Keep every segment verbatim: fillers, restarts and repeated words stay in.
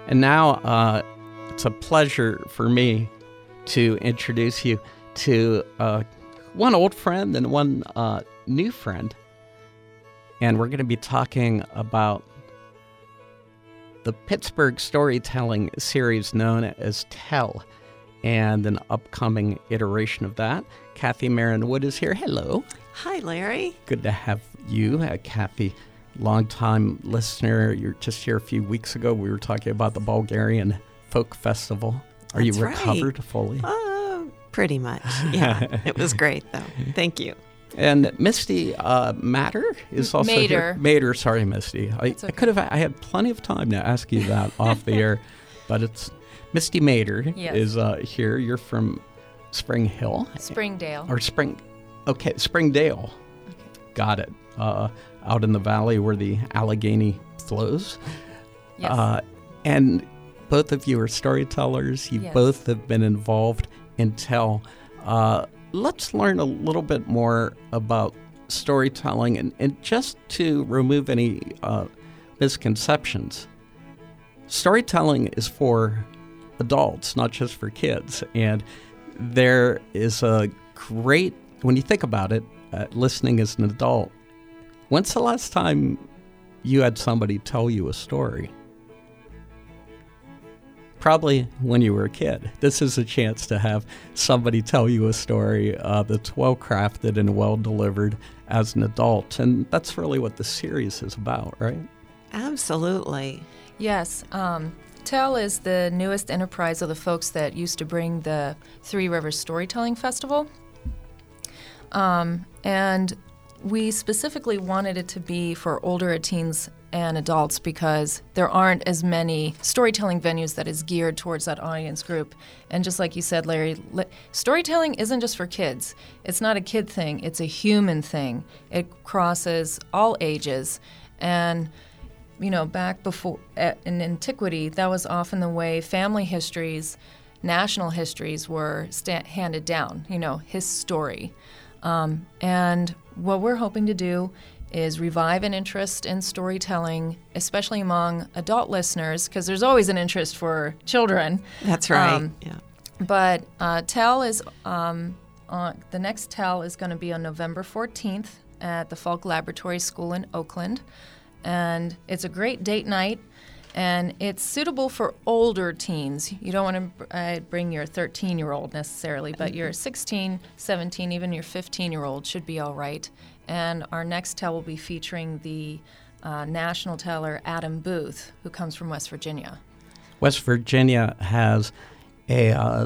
And now uh, it's a pleasure for me to introduce you to uh, one old friend and one uh, new friend. And we're going to be talking about the Pittsburgh storytelling series known as Tell, and an upcoming iteration of that. Kathy Marin Wood is here. Hello. Hi, Larry. Good to have you, uh, Kathy. Longtime listener. You're just here a few weeks ago. We were talking about the Bulgarian Folk Festival. Are That's you right. recovered fully? Uh, pretty much. Yeah. It was great, though. Thank you. And Misty uh, Matter is also Mater. here. Mater, sorry, Misty. I, okay. I could have. I had plenty of time to ask you that off the air, but it's Misty Mater Yes. is uh, here. You're from Spring Hill, Springdale. or Spring. Okay, Springdale. Okay. Got it. Uh, out in the valley where the Allegheny flows. Yes. Uh, and both of you are storytellers. You Yes. both have been involved in Tell. Uh, let's learn a little bit more about storytelling, and, and just to remove any uh, misconceptions. Storytelling is for adults, not just for kids. And there is a great, when you think about it, uh, listening as an adult, when's the last time you had somebody tell you a story? Probably when you were a kid. This is a chance to have somebody tell you a story uh, that's well-crafted and well-delivered as an adult. And that's really what the series is about, right? Absolutely. Yes. Um, Tell is the newest enterprise of the folks that used to bring the Three Rivers Storytelling Festival. Um, and we specifically wanted it to be for older teens and adults because there aren't as many storytelling venues that is geared towards that audience group. And just like you said, Larry, li- storytelling isn't just for kids. It's not a kid thing. It's a human thing. It crosses all ages. And you know, back before uh, in antiquity, that was often the way family histories, national histories were sta- handed down, you know, his story. Um, and what we're hoping to do is revive an interest in storytelling, especially among adult listeners, because there's always an interest for children. That's right. Um, yeah. But uh, Tell is, um, uh, the next Tell is going to be on November fourteenth at the Falk Laboratory School in Oakland. And it's a great date night, and it's suitable for older teens. You don't want to uh, bring your thirteen-year-old necessarily, but your sixteen, seventeen, even your fifteen-year-old should be all right. And our next tell will be featuring the uh, national teller, Adam Booth, who comes from West Virginia. West Virginia has a uh,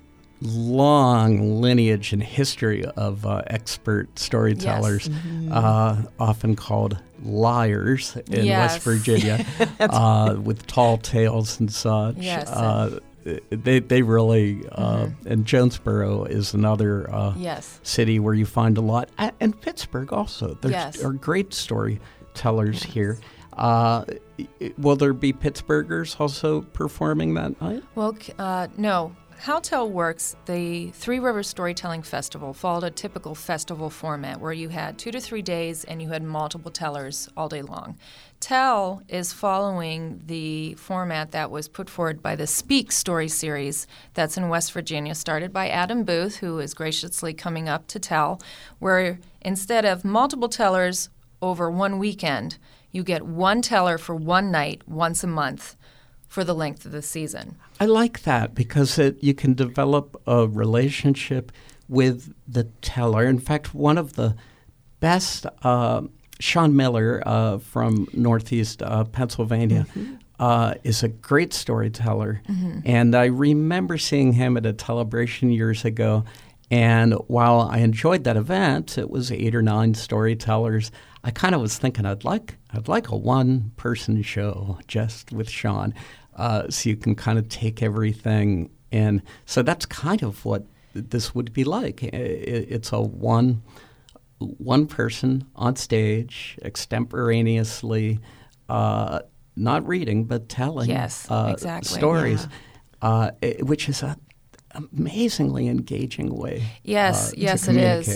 long lineage and history of uh, expert storytellers, Yes. Mm-hmm. uh, often called liars in Yes. West Virginia, uh, with tall tales and such. Yes. Uh, they they really, uh, Mm-hmm. and Jonesboro is another uh, Yes. city where you find a lot, A- and Pittsburgh also. There Yes. are great storytellers Yes. here. Uh, will there be Pittsburghers also performing that night? Well, c- uh, no. How Tell works, the Three Rivers Storytelling Festival followed a typical festival format where you had two to three days and you had multiple tellers all day long. Tell is following the format that was put forward by the Speak story series that's in West Virginia, started by Adam Booth, who is graciously coming up to Tell, where instead of multiple tellers over one weekend, you get one teller for one night, once a month, for the length of the season. I like that because it, you can develop a relationship with the teller. In fact, one of the best, uh, Sean Miller uh, from Northeast uh, Pennsylvania, mm-hmm. uh, is a great storyteller. Mm-hmm. And I remember seeing him at a Telebration years ago. And while I enjoyed that event, it was eight or nine storytellers. I kind of was thinking I'd like I'd like a one-person show just with Sean. Uh, so you can kind of take everything in. So that's kind of what this would be like. It's a one one person on stage, extemporaneously, uh, not reading, but telling yes, uh, exactly. stories, yeah. uh, which is a amazingly engaging way. Yes, uh, yes, to it is. communicate.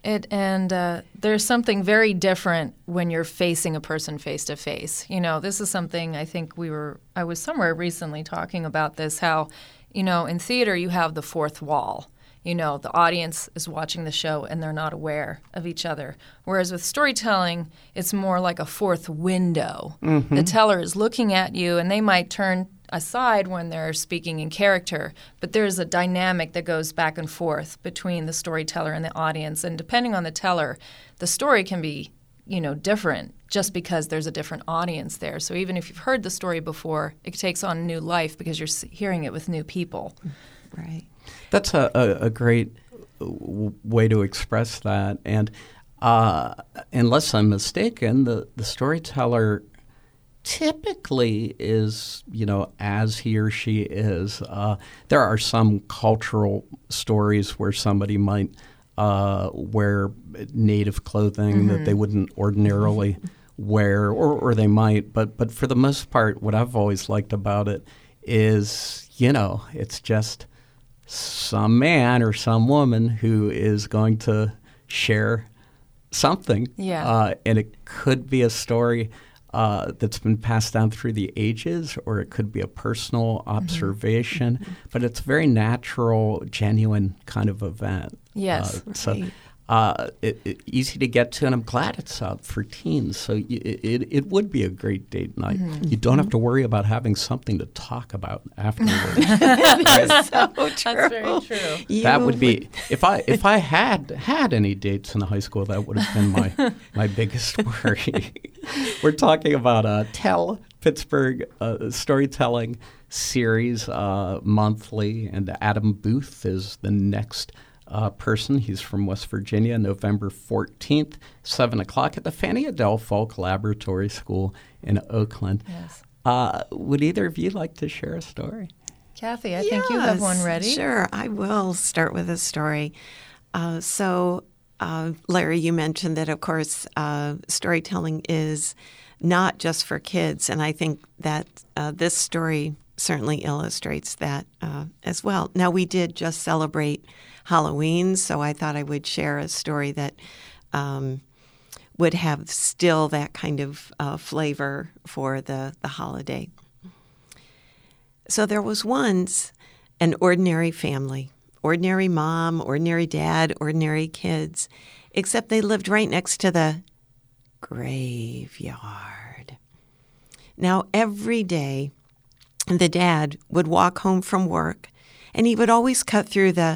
It and uh, there's something very different when you're facing a person face to face. You know, this is something I think we were. I was somewhere recently talking about this. How, you know, in theater you have the fourth wall. You know, the audience is watching the show and they're not aware of each other. Whereas with storytelling, it's more like a fourth window. Mm-hmm. The teller is looking at you and they might turn aside when they're speaking in character, but there's a dynamic that goes back and forth between the storyteller and the audience. And depending on the teller, the story can be, you know, different just because there's a different audience there. So even if you've heard the story before, it takes on new life because you're hearing it with new people. Right. That's a, a, a great w- way to express that. And uh, unless I'm mistaken, the, the storyteller typically is, you know, as he or she is. Uh, there are some cultural stories where somebody might uh, wear native clothing mm-hmm. that they wouldn't ordinarily wear, or, or they might. But, but for the most part, what I've always liked about it is, you know, it's just some man or some woman who is going to share something. Yeah. Uh, and it could be a story uh, that's been passed down through the ages, or it could be a personal observation. Mm-hmm. But it's a very natural, genuine kind of event. Yes. Uh, right. So uh, it, it, easy to get to, and I'm glad it's up for teens. So y- it, it would be a great date night. Mm-hmm. You don't have to worry about having something to talk about afterwards. That's so true. That's very true. You That would be if I if I had had any dates in high school, that would have been my my biggest worry. We're talking about a Tell Pittsburgh uh, storytelling series uh, monthly, and Adam Booth is the next Uh, person. He's from West Virginia, November fourteenth, seven o'clock at the Fanny Adele Folk Laboratory School in Oakland. Yes. Uh, would either of you like to share a story? Kathy, I think you have one ready. Sure, I will start with a story. Uh, so, uh, Larry, you mentioned that, of course, uh, storytelling is not just for kids, and I think that uh, this story certainly illustrates that uh, as well. Now, we did just celebrate Halloween, so I thought I would share a story that um, would have still that kind of uh, flavor for the, the holiday. So there was once an ordinary family, ordinary mom, ordinary dad, ordinary kids, except they lived right next to the graveyard. Now, every day, the dad would walk home from work, and he would always cut through the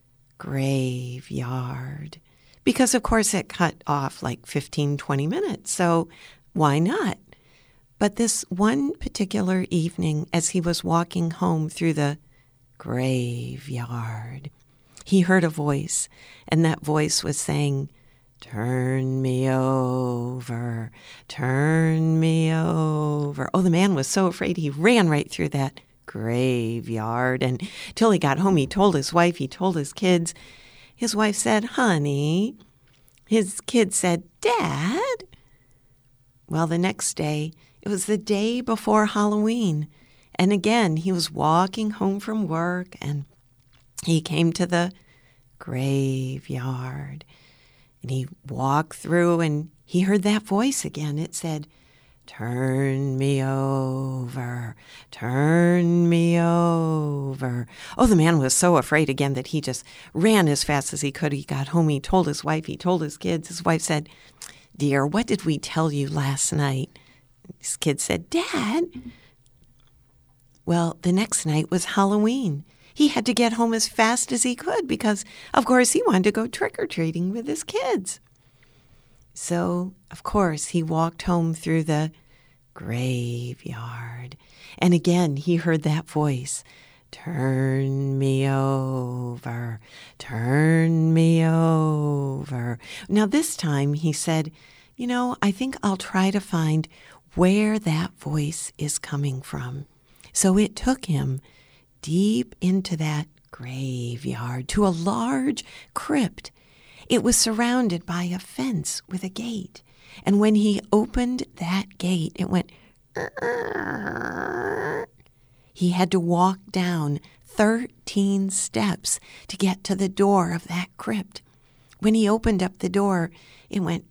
graveyard because, of course, it cut off like fifteen, twenty minutes. So why not? But this one particular evening, as he was walking home through the graveyard, he heard a voice, and that voice was saying, "Turn me over, turn me over." Oh, the man was so afraid he ran right through that graveyard, and till he got home, he told his wife, he told his kids. His wife said, "Honey." His kids said, "Dad." Well, the next day, it was the day before Halloween, and again, he was walking home from work, and he came to the graveyard. And he walked through, and he heard that voice again. It said, "Turn me over, turn me over." Oh, the man was so afraid again that he just ran as fast as he could. He got home, he told his wife, he told his kids. His wife said, "Dear, what did we tell you last night?" His kid said, "Dad." Well, the next night was Halloween. He had to get home as fast as he could because, of course, he wanted to go trick-or-treating with his kids. So, of course, he walked home through the graveyard. And again, he heard that voice, "Turn me over, turn me over." Now, this time, he said, "You know, I think I'll try to find where that voice is coming from." So it took him deep into that graveyard to a large crypt. It was surrounded by a fence with a gate. And when he opened that gate, it went, "Arr." He had to walk down thirteen steps to get to the door of that crypt. when he opened up the door, it went,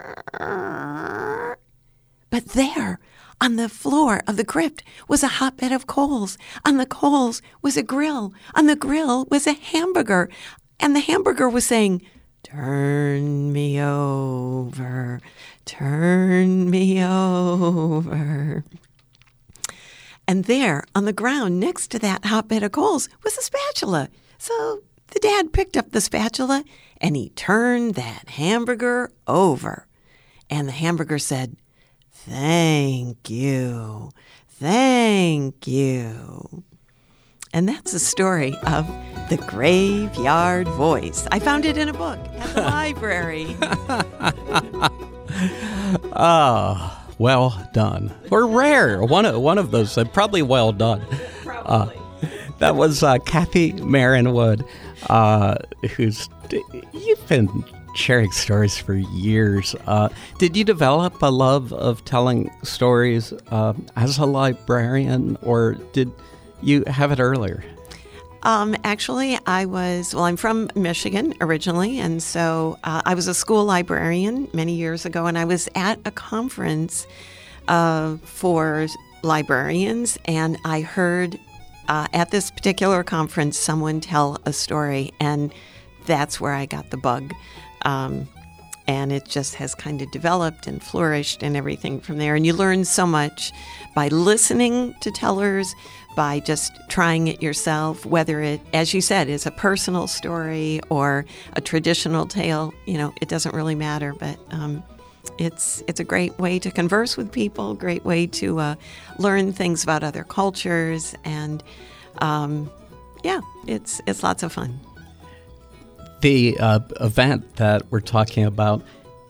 but there, on the floor of the crypt was a hotbed of coals. On the coals was a grill. On the grill was a hamburger. And the hamburger was saying, turn me over, turn me over. And there, on the ground next to that hotbed of coals, was a spatula. So the dad picked up the spatula and he turned that hamburger over. And the hamburger said, thank you, thank you. And that's the story of The Graveyard Voice. I found it in a book at the library. Oh, well done. Or rare. One of, one of those. Uh, probably well done. Probably. Uh, that was uh, Kathy Marin-Wood, uh, who's, you've been sharing stories for years. Uh, did you develop a love of telling stories uh, as a librarian, or did you have it earlier? Um, actually, I was, well, I'm from Michigan originally, and so uh, I was a school librarian many years ago, and I was at a conference uh, for librarians, and I heard uh, at this particular conference someone tell a story, and that's where I got the bug. Um, and it just has kind of developed and flourished and everything from there. And you learn so much by listening to tellers, by just trying it yourself, whether it, as you said, is a personal story or a traditional tale. You know, it doesn't really matter, but um, it's it's a great way to converse with people, great way to uh, learn things about other cultures, and um, yeah, it's it's lots of fun. The uh, event that we're talking about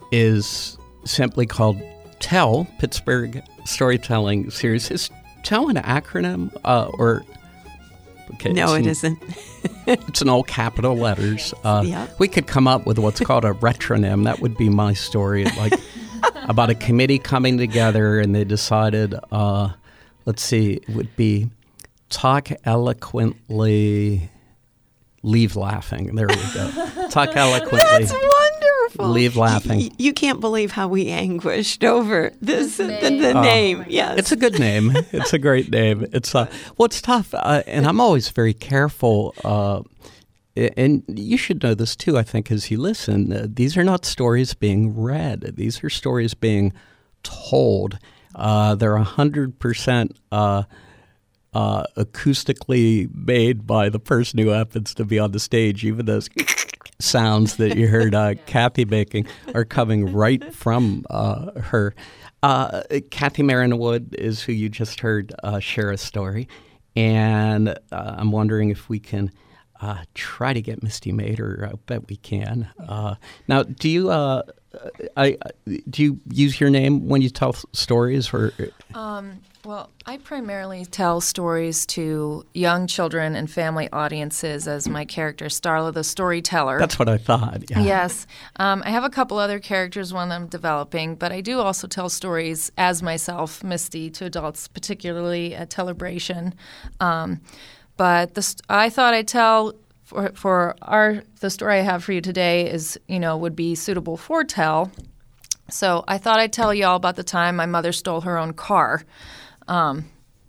is simply called TELL, Pittsburgh Storytelling Series. Is TELL an acronym? Uh, or okay, No, it an, isn't. It's in all capital letters. Uh, Yeah. We could come up with what's called a retronym. That would be my story, like about a committee coming together and they decided, uh, let's see, it would be talk eloquently, leave laughing. There we go. Talk eloquently. That's wonderful. Leave laughing. Y- you can't believe how we anguished over this the, name. the Oh. name. Yes, It's a good name. It's a great name. It's uh, well, it's tough, uh, and I'm always very careful. Uh, and you should know this too. I think as you listen, uh, these are not stories being read. These are stories being told. Uh, they're a hundred percent. Uh, Uh, acoustically made by the person who happens to be on the stage. Even those sounds that you heard uh, Kathy making are coming right from uh, her. Uh, Kathy Marin-Wood is who you just heard uh, share a story. And uh, I'm wondering if we can uh, try to get Misty Mater. I bet we can. Uh, now, do you uh, I, do you use your name when you tell stories? Or Um, well, I primarily tell stories to young children and family audiences as my character, Starla the Storyteller. That's what I thought. Yeah. Yes. Um, I have a couple other characters, one I'm developing, but I do also tell stories as myself, Misty, to adults, particularly at Telebration. Um, but the st- I thought I'd tell for, for our the story I have for you today is, you know, would be suitable for tell. So I thought I'd tell you all about the time my mother stole her own car. Um,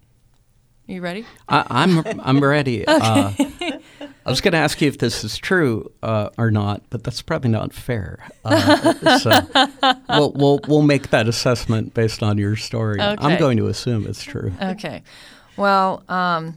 you ready? I, I'm I'm ready. Uh, I was going to ask you if this is true uh, or not, but that's probably not fair. Uh, so we'll, we'll we'll make that assessment based on your story. I'm Okay. going to assume it's true. Okay. Well, um,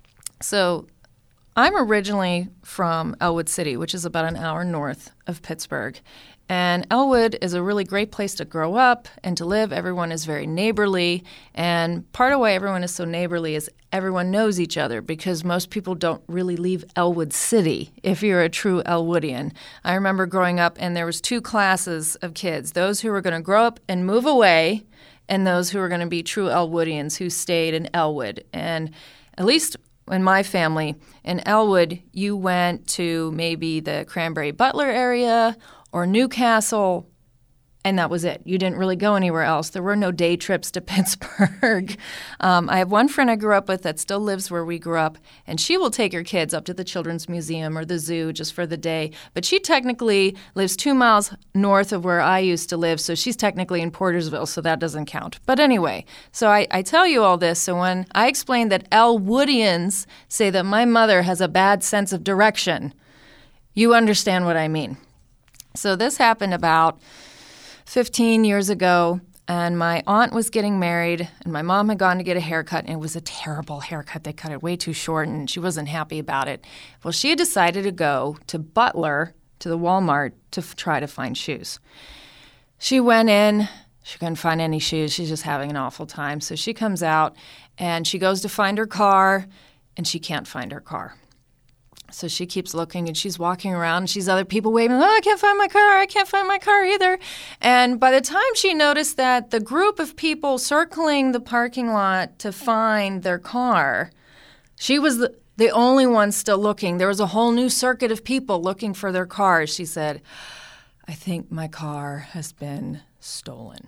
so I'm originally from Elwood City, which is about an hour north of Pittsburgh. And Elwood is a really great place to grow up and to live. Everyone is very neighborly. And part of why everyone is so neighborly is everyone knows each other because most people don't really leave Elwood City if you're a true Elwoodian. I remember growing up and there was two classes of kids, those who were going to grow up and move away and those who were going to be true Elwoodians who stayed in Elwood. And at least in my family, in Elwood, you went to maybe the Cranberry Butler area or Newcastle And that was it. You didn't really go anywhere else. There were no day trips to Pittsburgh. Um, I have one friend I grew up with that still lives where we grew up, and she will take her kids up to the Children's Museum or the zoo just for the day. But she technically lives two miles north of where I used to live, so she's technically in Portersville, so that doesn't count. But anyway, so I, I tell you all this, so when I explain that Elwoodians say that my mother has a bad sense of direction, you understand what I mean. So this happened about fifteen years ago, and my aunt was getting married, and my mom had gone to get a haircut, and it was a terrible haircut. They cut it way too short, and she wasn't happy about it. Well, she had decided to go to Butler, to the Walmart, to f- try to find shoes. She went in. She couldn't find any shoes. She's just having an awful time. So she comes out, and she goes to find her car, and she can't find her car. So she keeps looking, and she's walking around, and she's other people waving, oh, I can't find my car, I can't find my car either. And by the time she noticed that the group of people circling the parking lot to find their car, she was the, the only one still looking. There was a whole new circuit of people looking for their cars. She said, I think my car has been stolen.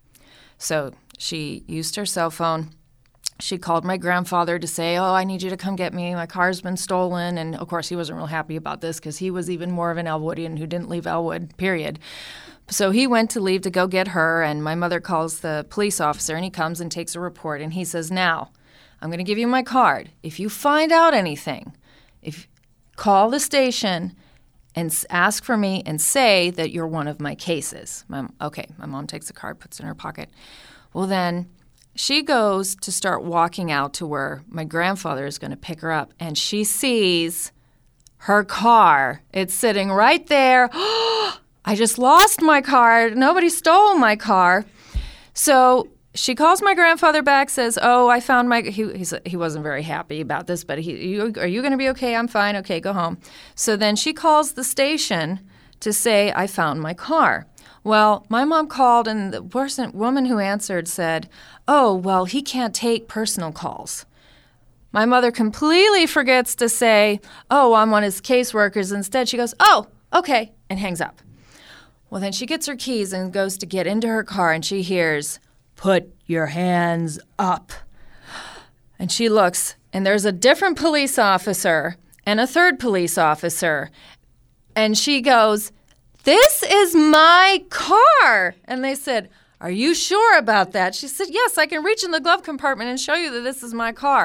So she used her cell phone. She called my grandfather to say, oh, I need you to come get me. My car's been stolen. And, of course, he wasn't real happy about this because he was even more of an Elwoodian who didn't leave Elwood, period. So he went to leave to go get her, and my mother calls the police officer, and he comes and takes a report. And he says, now, I'm going to give you my card. If you find out anything, if call the station and ask for me and say that you're one of my cases. My, okay, my mom takes the card, puts it in her pocket. Well, then she goes to start walking out to where my grandfather is going to pick her up, and she sees her car. It's sitting right there. I just lost my car. Nobody stole my car. So she calls my grandfather back, says, oh, I found my – he he's, he wasn't very happy about this, but he, you, are you going to be okay? I'm fine. Okay, go home. So then she calls the station to say, I found my car. Well, my mom called, and the person, woman who answered said, oh, well, he can't take personal calls. My mother completely forgets to say, oh, I'm one of his caseworkers. Instead, she goes, oh, okay, and hangs up. Well, then she gets her keys and goes to get into her car, and she hears, put your hands up. And she looks, and there's a different police officer and a third police officer. And she goes, this is my car. And they said, are you sure about that? She said, yes, I can reach in the glove compartment and show you that this is my car.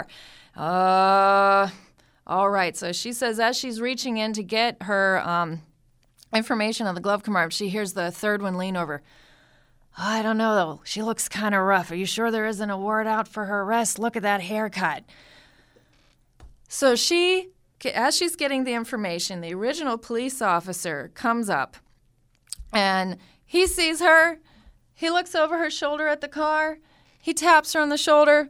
Uh, all right. So she says as she's reaching in to get her um, information on the glove compartment, she hears the third one lean over. Oh, I don't know, though. She looks kind of rough. Are you sure there isn't a warrant out for her arrest? Look at that haircut. So she, as she's getting the information, the original police officer comes up, and he sees her. He looks over her shoulder at the car. He taps her on the shoulder.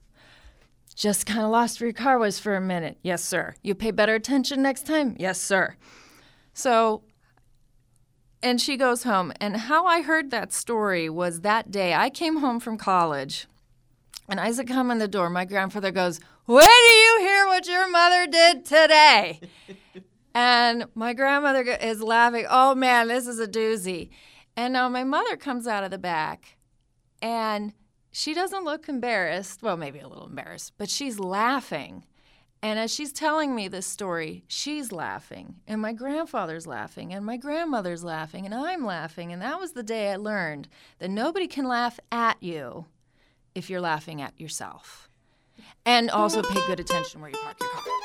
Just kind of lost where your car was for a minute. Yes, sir. You pay better attention next time? Yes, sir. So, and she goes home. And how I heard that story was that day I came home from college, and as I come in the door, my grandfather goes, wait till you hear what your mother did today. And my grandmother is laughing, oh, man, this is a doozy. And now my mother comes out of the back, and she doesn't look embarrassed. Well, maybe a little embarrassed, but she's laughing. And as she's telling me this story, she's laughing, and my grandfather's laughing, and my grandmother's laughing, and I'm laughing. And that was the day I learned that nobody can laugh at you if you're laughing at yourself. And also pay good attention where you park your car.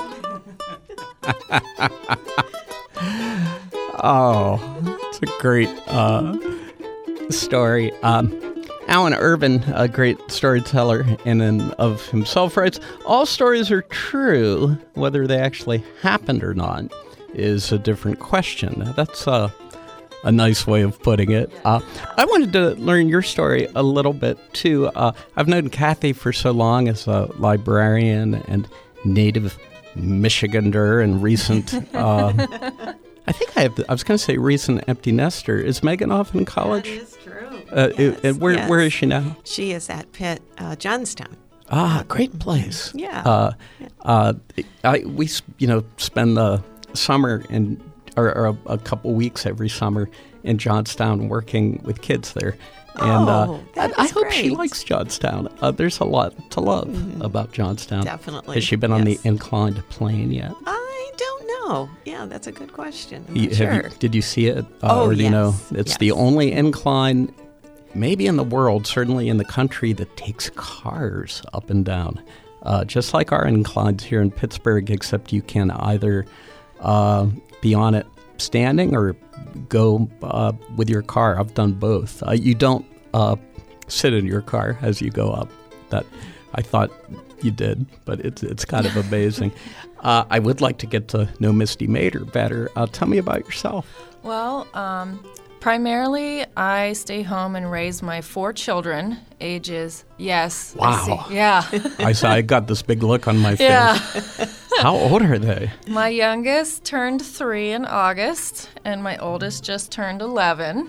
Oh, it's a great uh, story. Um, Alan Irvin, a great storyteller in and of himself, writes, all stories are true. Whether they actually happened or not is a different question. That's uh, a nice way of putting it. Uh, I wanted to learn your story a little bit, too. Uh, I've known Kathy for so long as a librarian and native Michigander and recent, uh, I think I have, I was going to say recent empty nester. Is Megan off in college? That is true. Uh, yes, it, where, yes. where is she now? She is at Pitt, uh, Johnstown. Ah, great place. Yeah. Uh, uh, I, we, you know, spend the summer and or, or a, a couple weeks every summer in Johnstown working with kids there. And oh, uh, that I, I is hope great. she likes Johnstown. Uh, there's a lot to love mm-hmm. about Johnstown. Definitely. Has she been yes. on the inclined plane yet? I don't know. Yeah, that's a good question. I'm you, not sure. You, did you see it? Uh, oh, or do yes. you know? It's yes. the only incline, maybe in the world, certainly in the country, that takes cars up and down. Uh, just like our inclines here in Pittsburgh, except you can either uh, be on it standing or go uh, with your car. I've done both. Uh, you don't uh, sit in your car as you go up. That I thought you did, but it's it's kind of amazing. uh, I would like to get to know Misty Mader better. Uh, tell me about yourself. Well, um, primarily I stay home and raise my four children, ages, yes. Wow. I see, yeah. I saw I got this big look on my face. Yeah. How old are they? My youngest turned three in August, and my oldest just turned eleven.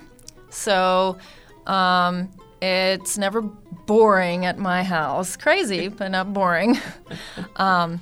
So um, it's never boring at my house. Crazy, but not boring. um,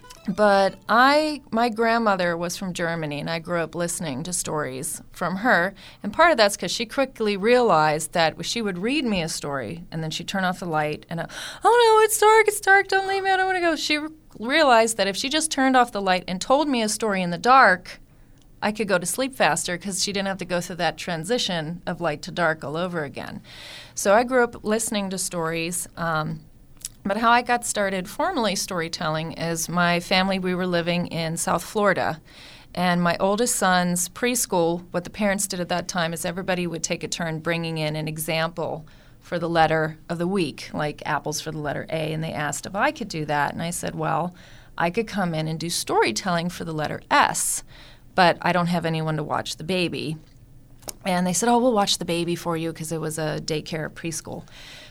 but I, my grandmother was from Germany, and I grew up listening to stories from her. And part of that's because she quickly realized that she would read me a story, and then she'd turn off the light, and I, oh no, it's dark, it's dark, don't leave me, I don't want to go. She realized that if she just turned off the light and told me a story in the dark, I could go to sleep faster because she didn't have to go through that transition of light to dark all over again. So I grew up listening to stories. Um, but how I got started formally storytelling is my family, we were living in South Florida. And my oldest son's preschool, what the parents did at that time is everybody would take a turn bringing in an example for the letter of the week, like apples for the letter A, and they asked if I could do that. And I said, well, I could come in and do storytelling for the letter S, but I don't have anyone to watch the baby. And they said, oh, we'll watch the baby for you because it was a daycare preschool.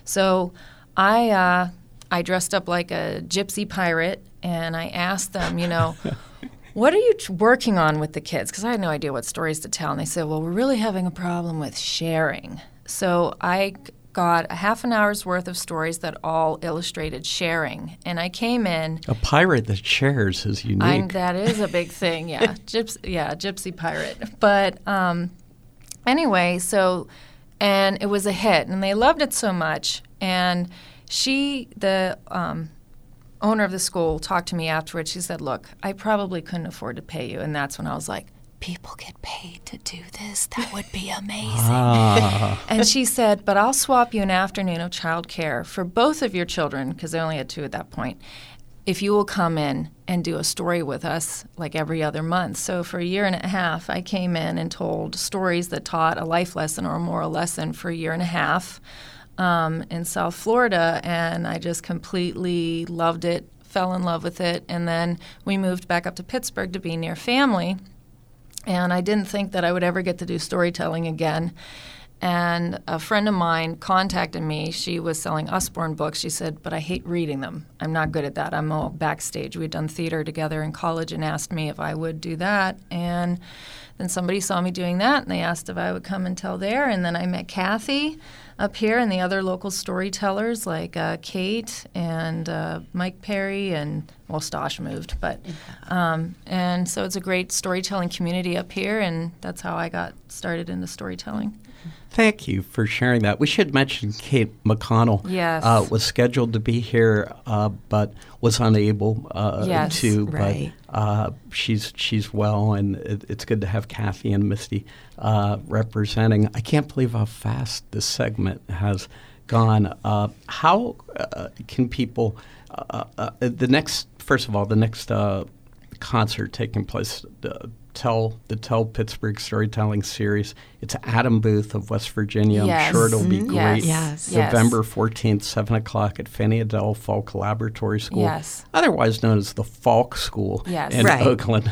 So I uh, I dressed up like a gypsy pirate, and I asked them, you know, what are you t- working on with the kids? Because I had no idea what stories to tell. And they said, well, we're really having a problem with sharing. So I got a half an hour's worth of stories that all illustrated sharing. And I came in. A pirate that shares is unique. I'm, that is a big thing, yeah. Gyps, yeah, gypsy pirate. But um, anyway, so, and it was a hit. And they loved it so much. And she, the um, owner of the school, talked to me afterwards. She said, look, I probably couldn't afford to pay you. And that's when I was like, people get paid to do this? That would be amazing. Ah. And she said, but I'll swap you an afternoon of childcare for both of your children, because I only had two at that point, if you will come in and do a story with us like every other month. So for a year and a half, I came in and told stories that taught a life lesson or a moral lesson for a year and a half um, in South Florida, and I just completely loved it, fell in love with it, and then we moved back up to Pittsburgh to be near family. And I didn't think that I would ever get to do storytelling again. And a friend of mine contacted me. She was selling Usborne books. She said, but I hate reading them. I'm not good at that. I'm all backstage. We had done theater together in college and asked me if I would do that. And then somebody saw me doing that, and they asked if I would come and tell there. And then I met Kathy up here and the other local storytellers like uh, Kate and uh, Mike Perry and, well, Stosh moved. but um, And so it's a great storytelling community up here, and that's how I got started into storytelling. Thank you for sharing that. We should mention Kate McConnell yes. uh, was scheduled to be here, uh, but was unable uh, yes, to. Right. But uh, she's she's well, and it, it's good to have Kathy and Misty uh, representing. I can't believe how fast this segment has gone. Uh, how uh, can people? Uh, uh, the next, first of all, the next uh, concert taking place. Uh, Tell the Tell Pittsburgh Storytelling Series. It's Adam Booth of West Virginia. Yes. I'm sure it'll be Mm-hmm. great. Yes. November fourteenth, seven o'clock at Fanny Adele Falk Laboratory School, yes. otherwise known as the Falk School yes. in right. Oakland.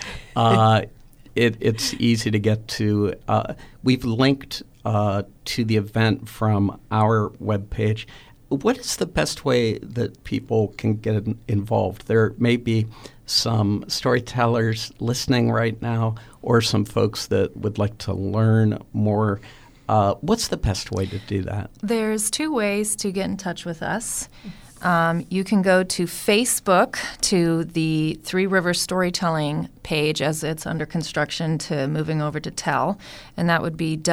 uh, it, it's easy to get to. Uh, we've linked uh, to the event from our webpage. What is the best way that people can get in- involved? There may be some storytellers listening right now or some folks that would like to learn more. Uh, what's the best way to do that? There's two ways to get in touch with us. Um, you can go to Facebook to the Three Rivers Storytelling page as it's under construction to moving over to Tell, and that would be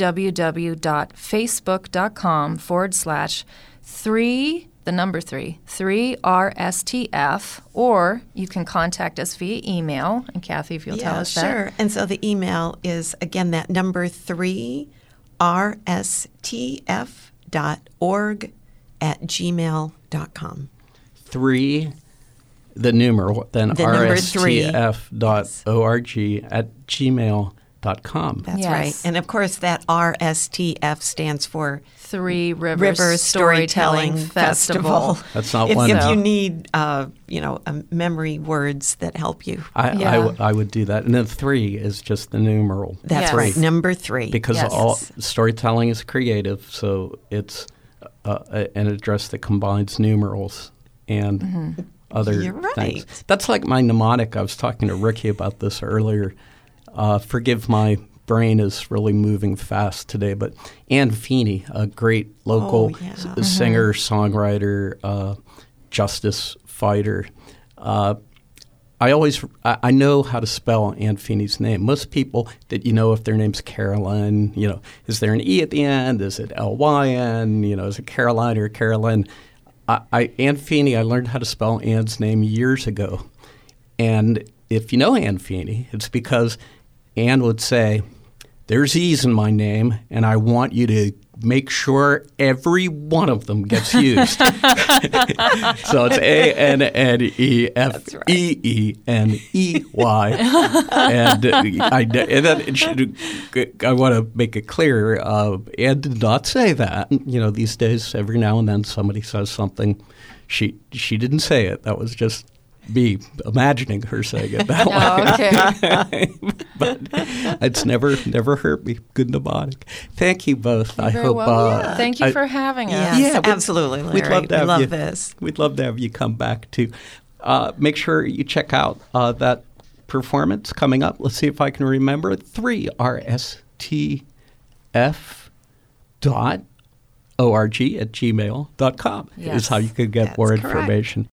www.facebook.com forward slash three, the number three, three R S T F, or you can contact us via email. And Kathy, if you'll yeah, tell us sure. that. Sure. And so the email is, again, that number three, R S T F dot org at gmail dot com. Three, the numeral, then The R number S T three. F dot org at gmail dot com. That's Yes. right. And of course, that R S T F stands for Three Rivers, Rivers Storytelling, Storytelling Festival. Festival. That's not if, one. if you need, uh, you know, um, memory words that help you. I, Yeah. I, w- I would do that. And then three is just the numeral. That's Yes. right. Number three. Because Yes. all storytelling is creative, so it's uh, a, an address that combines numerals and Mm-hmm. other You're right. things. That's like my mnemonic. I was talking to Ricky about this earlier. Uh, forgive my brain is really moving fast today, but Ann Feeney, a great local Oh, yeah. s- Mhm. singer, songwriter, uh, justice fighter. Uh, I always I, I know how to spell Ann Feeney's name. Most people that you know if their name's Carolyn, you know, is there an E at the end? Is it L Y N? You know, is it Caroline or Carolyn? I, I Ann Feeney, I learned how to spell Ann's name years ago. And if you know Ann Feeney, it's because Ann would say, there's E's in my name, and I want you to make sure every one of them gets used. So it's A N N E F E E N E Y. And uh, I, and then it should, I want to make it clear, uh, Ann did not say that. You know, these days, every now and then somebody says something. She, she didn't say it. That was just me imagining her saying it that way. Oh, okay. But it's never never hurt me. Good mnemonic. Thank you both. I Very hope. well. Uh, Yeah. Thank you I- for having us. Yes, Yeah, we'd- absolutely, Larry. We'd love to we have love you. this. We'd love to have you come back too. Uh, make sure you check out uh, that performance coming up. Let's see if I can remember it. Three R S T F dot org at gmail dot com Yes. is how you could get That's more correct. information.